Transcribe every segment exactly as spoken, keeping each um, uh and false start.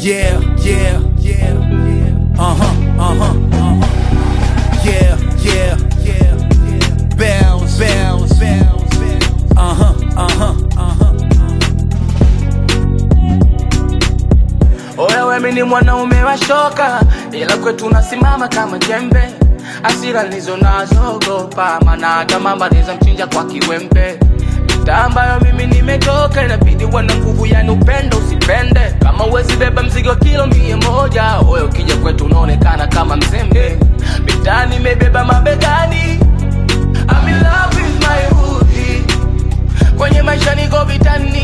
Yeah, yeah, yeah, yeah. Uh-huh, uh-huh, uh-huh. Yeah, yeah, yeah, yeah. Bounce, bounce, bounce, bounce. Uh-huh, uh-huh, uh-huh. Oya wewe ni mwanaume wa shoka, ila kwetu unasimama kama jembe. Asira nizo nazo gopa, maana hata mama neza mchinja kwa kiwembe. Mita ambayo mimi nimetoka, inabidi wana nguvu yani upendo usipende. Kama uwezi beba mzigo kilo mia moja, oya ukija kwetu unaonekana kama mzembe. Mita nimebeba mabegani, I'm in love with my hoodie. Kwenye maisha niko vitani,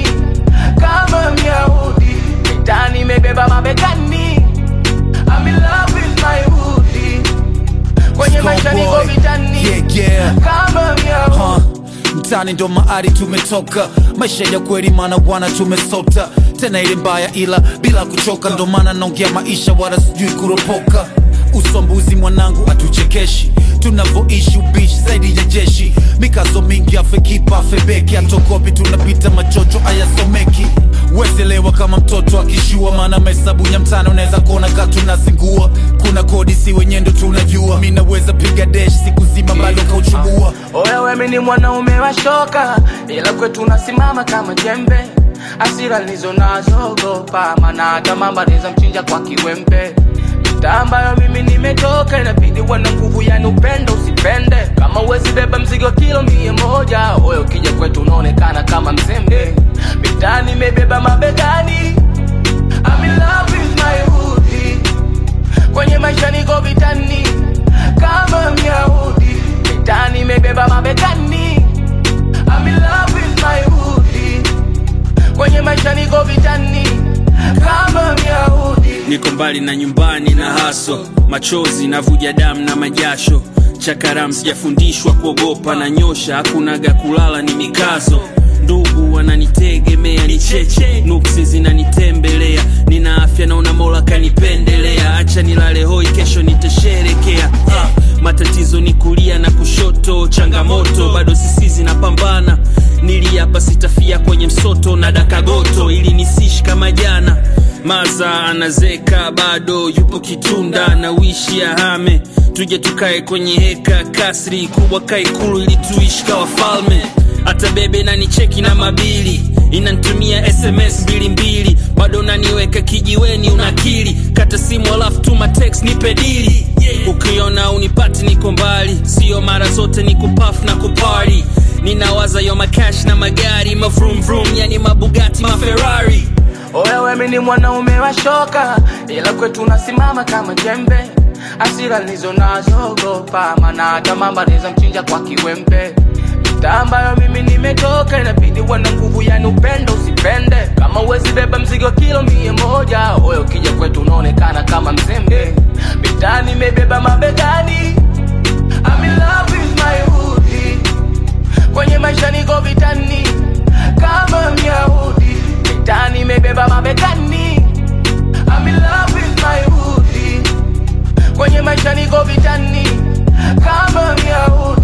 kama Myahudi. Mita nimebeba mabegani, I'm in love with my hoodie. Kwenye maisha niko vitani, yeah, yeah. kama Myahudi. Huh. Mtani ndo maari tumetoka, maisha ya kweli mana wana tumesota. Tena ile mbaya ila bila kuchoka, ndo mana naongea maisha wala sijui kuropoka. Usombuzi mwanangu atuchekeshi, tunavoishi ubishi zaidi ya jeshi. Mikazo mingi afe kipa afe beki, atokopi tunapita machocho ayasomeki. Wezelewa kama mtoto akishua, maana mahesabu ya mtana unaweza kuona katu nazingua. Kuna kodi si wenye ndo tunajua, mina weza piga dash siku zima bado kauchubua. Oya wewe ni mwanaume wa shoka, ila kwetu unasimama kama jembe. Asira nizo nazo gopa, maana hata mama neza mchinja kwa kiwembe. Mita ambayo mimi nimetoka, inabidi wana nguvu yani upendo usipende. Kama uwezi beba mzigo kilo mia moja, oya ukija kwetu unaonekana kama mzembe. Mita nimebeba mabegani, I'm in love with my hoodie. Kwenye maisha niko vitani, kama Myahudi. Mita nimebeba mabegani, I'm in love with my hoodie. Kwenye maisha niko vitani, kama Myahudi. Niko mbali na nyumbani na haso, machozi navuja damu na majasho. Chakaram sijafundishwa kuogopa, na nyosha hakunaga kulala ni mikazo. Ndugu wananitegemea ni cheche, nuksi zinanitembelea. Nina afya na una Mola kanipendelea, acha nilale hoi kesho nitasherekea. ah, Matatizo ni kulia na kushoto, changamoto bado sisi zinapambana. Niliapa sitafia kwenye msoto na dakagoto, ili nisishi kama jana. Maza anazeka bado yupo kitunda, na wishi ya hame tuje tukae kwenye heka kasri kubwa kaikulu, ili tuishi kawa falme. Hata bebe na nicheki na mabili, inantumia S M S mbili mbili, bado naniweka kijiweni unakili. Kata simu alafu tuma text nipe dili, yeah. Ukiona unipati niko mbali, sio mara zote niko puff na kuparty. Ninawaza yo makash na magari, ma vroom vroom yani mabugatti ma Ferrari. Oya wewe ni mwanaume wa shoka, ila kwetu unasimama kama jembe. Asira nizo nazo gopa, maana hata mama neza mchinja kwa kiwembe. Mita ambayo mimi nimetoka, inabidi wana nguvu yani upendo usipende. Kama uwezi beba mzigo kilo mia moja, oya ukija kwetu unaonekana kama mzembe. Mita nimebeba mabegani, I'm in love with my hoodie. Kwenye maisha niko vitani, kama Myahudi. Mita nimebeba mabegani, I'm in love with my hoodie. Kwenye maisha niko vitani, kama Myahudi.